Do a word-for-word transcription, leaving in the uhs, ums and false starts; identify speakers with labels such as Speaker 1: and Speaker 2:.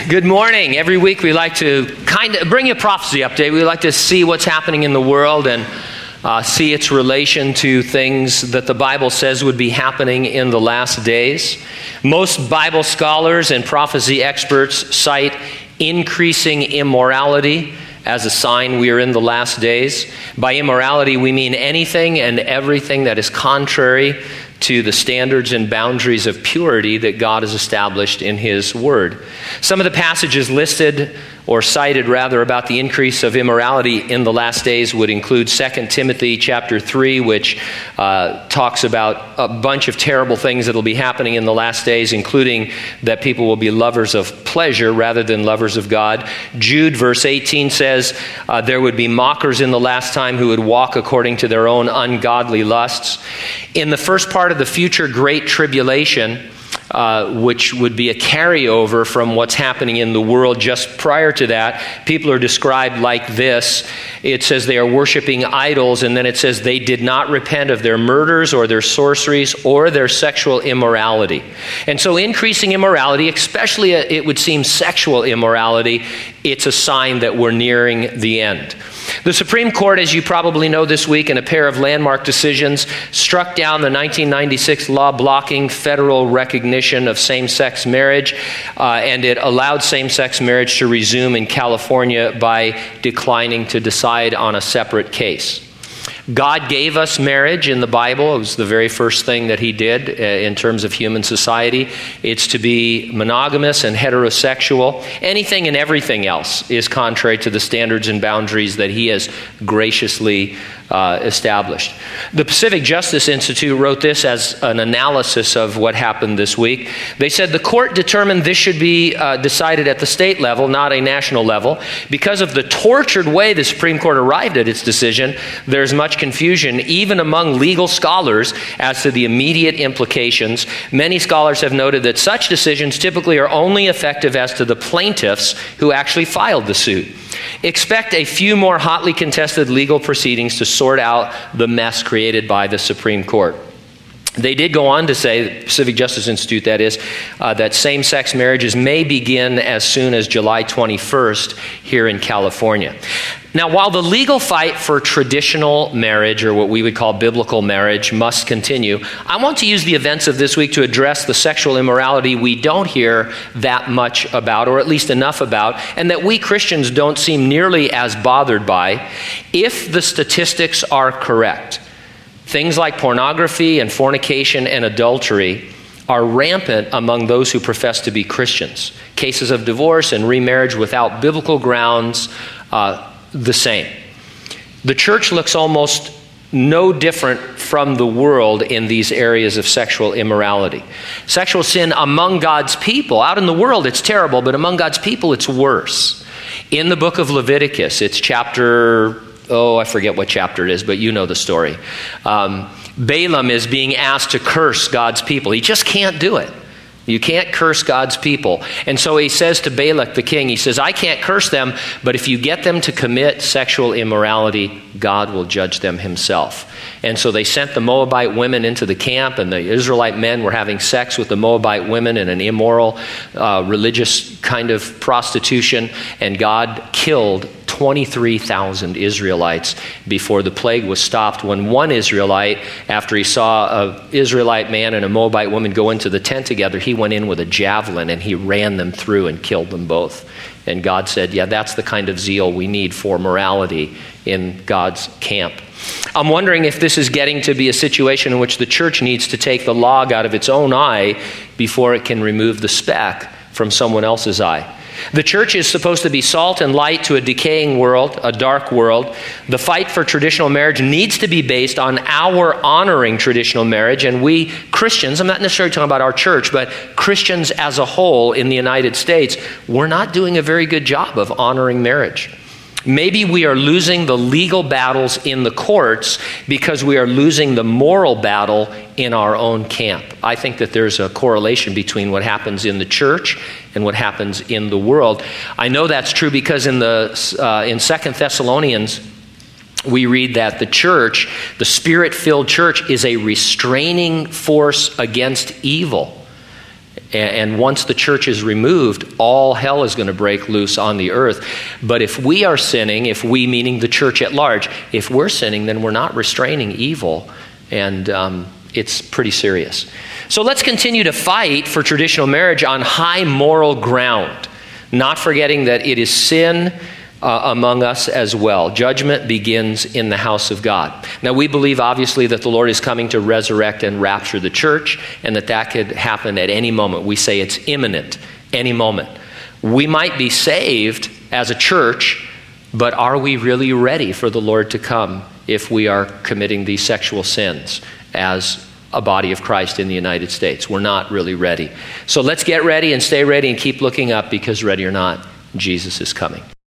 Speaker 1: Good morning. Every week we like to kind of bring you a prophecy update. We like to see what's happening in the world and uh, see its relation to things that the Bible says would be happening in the last days. Most Bible scholars and prophecy experts cite increasing immorality as a sign we are in the last days. By immorality, we mean anything and everything that is contrary to the standards and boundaries of purity that God has established in His Word. Some of the passages listed, or cited rather, about the increase of immorality in the last days would include Second Timothy chapter three, which uh, talks about a bunch of terrible things that will be happening in the last days, including that people will be lovers of pleasure rather than lovers of God. Jude verse eighteen says uh, there would be mockers in the last time who would walk according to their own ungodly lusts. In the first part of the future Great Tribulation, Uh, which would be a carryover from what's happening in the world just prior to that, people are described like this. It says they are worshiping idols, and then it says they did not repent of their murders or their sorceries or their sexual immorality. And so increasing immorality, especially uh, it would seem sexual immorality, it's a sign that we're nearing the end. The Supreme Court, as you probably know this week, in a pair of landmark decisions, struck down the nineteen ninety-six law blocking federal recognition of same-sex marriage, uh, and it allowed same-sex marriage to resume in California by declining to decide on a separate case. God gave us marriage in the Bible. It was the very first thing that He did uh, in terms of human society. It's to be monogamous and heterosexual. Anything and everything else is contrary to the standards and boundaries that He has graciously uh, established. The Pacific Justice Institute wrote this as an analysis of what happened this week. They said the court determined this should be uh, decided at the state level, not a national level. Because of the tortured way the Supreme Court arrived at its decision, there's much confusion even among legal scholars as to the immediate implications. Many scholars have noted that such decisions typically are only effective as to the plaintiffs who actually filed the suit. Expect a few more hotly contested legal proceedings to sort out the mess created by the Supreme Court. They did go on to say, the Pacific Justice Institute that is, uh, that same-sex marriages may begin as soon as July twenty-first here in California. Now, while the legal fight for traditional marriage, or what we would call biblical marriage, must continue, I want to use the events of this week to address the sexual immorality we don't hear that much about, or at least enough about, and that we Christians don't seem nearly as bothered by. If the statistics are correct, things like pornography and fornication and adultery are rampant among those who profess to be Christians. Cases of divorce and remarriage without biblical grounds, uh, the same. The church looks almost no different from the world in these areas of sexual immorality. Sexual sin among God's people, out in the world it's terrible, but among God's people it's worse. In the book of Leviticus, it's chapter... Oh, I forget what chapter it is, but you know the story. Um, Balaam is being asked to curse God's people. He just can't do it. You can't curse God's people. And so he says to Balak the king, he says, I can't curse them, but if you get them to commit sexual immorality, God will judge them Himself. And so they sent the Moabite women into the camp, and the Israelite men were having sex with the Moabite women in an immoral, uh, religious kind of prostitution, and God killed twenty-three thousand Israelites before the plague was stopped, when one Israelite, after he saw an Israelite man and a Moabite woman go into the tent together, he went in with a javelin and he ran them through and killed them both. And God said, yeah, that's the kind of zeal we need for morality in God's camp. I'm wondering if this is getting to be a situation in which the church needs to take the log out of its own eye before it can remove the speck from someone else's eye. The church is supposed to be salt and light to a decaying world, a dark world. The fight for traditional marriage needs to be based on our honoring traditional marriage. And we Christians, I'm not necessarily talking about our church, but Christians as a whole in the United States, we're not doing a very good job of honoring marriage. Maybe we are losing the legal battles in the courts because we are losing the moral battle in our own camp. I think that there's a correlation between what happens in the church and what happens in the world. I know that's true because in the uh, in Second Thessalonians, we read that the church, the Spirit-filled church, is a restraining force against evil. And once the church is removed, all hell is going to break loose on the earth. But if we are sinning, if we, meaning the church at large, if we're sinning, then we're not restraining evil. And um, it's pretty serious. So let's continue to fight for traditional marriage on high moral ground, not forgetting that it is sin Uh, among us as well. Judgment begins in the house of God. Now, we believe, obviously, that the Lord is coming to resurrect and rapture the church, and that that could happen at any moment. We say it's imminent, any moment. We might be saved as a church, but are we really ready for the Lord to come if we are committing these sexual sins as a body of Christ in the United States? We're not really ready. So let's get ready and stay ready and keep looking up, because ready or not, Jesus is coming.